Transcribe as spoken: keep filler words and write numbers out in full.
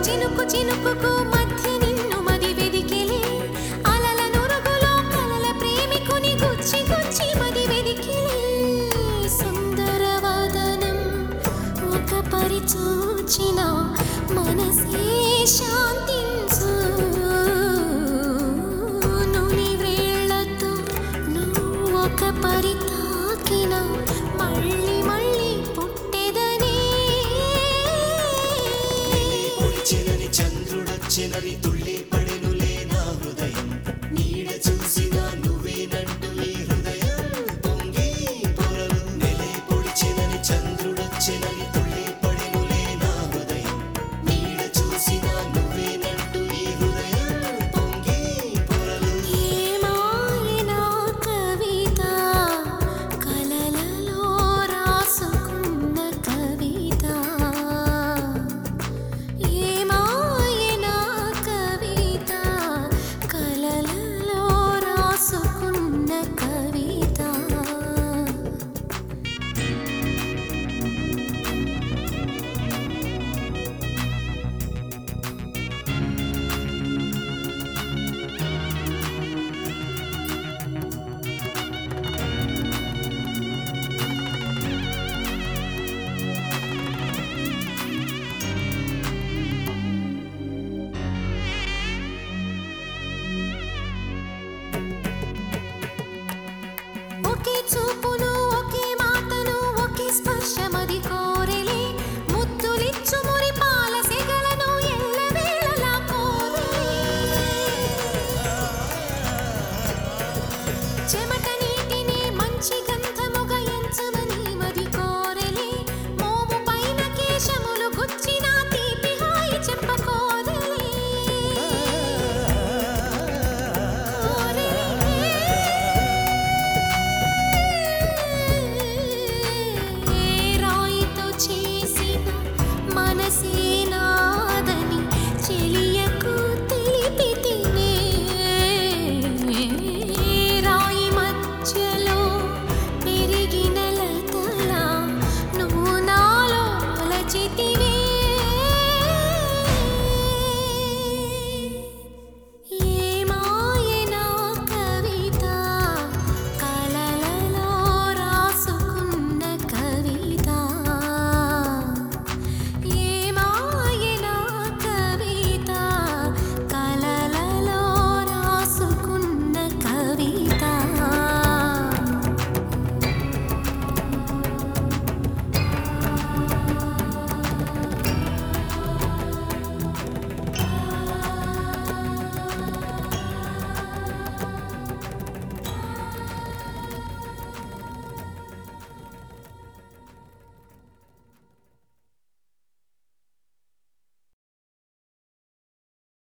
చినుకు చినుకుకు మధ్య నిన్ను మది వెదికిలే అలల నురుగులో కలల ప్రేమికుని గుచ్చి గుచ్చి మది వెదికిలే సుందరవదనం ఒక పరి చూచిన మనసే శాంతించు నుని వ్రేళ్లతో నువ్వు ఒక పరి తాకిన మళ్ళీ మళ్ళీ పుట్టెదనే పొడిచెనని చంద్రుడొచ్చెనని తుళ్ళి పడెనులే నా హృదయం నీడ చూసిన నువ్వేనంటూ ఈ హృదయం పొంగి పొరలు నెలే పొడిచెనని చంద్రుడొచ్చెనని తుళ్ళి పడెనులే నా హృదయం నీడ చూసిన నువ్వేనంటూ ఈ హృదయం పొంగి పొరలు ఏమాయనా కవిత కలలలో రాసుకున్న కవిత ఏమాయనా కవిత కలలలో రాసుకున్న కవిత ఒకే చూపును ఒకే మాటను ఒకే స్పర్శమది కోరెలే ముద్దులిచ్చు మురి పాల సెగలను ఎల్లవేళలా కోరెలే చెమట నీటిని మంచి గంధముగా ఎంచమని మది కోరెలే మోము పైన కేశములు గుచ్చిన తీపి హాయి చెప్పకోరెలే రాయితో చేసిన మనసే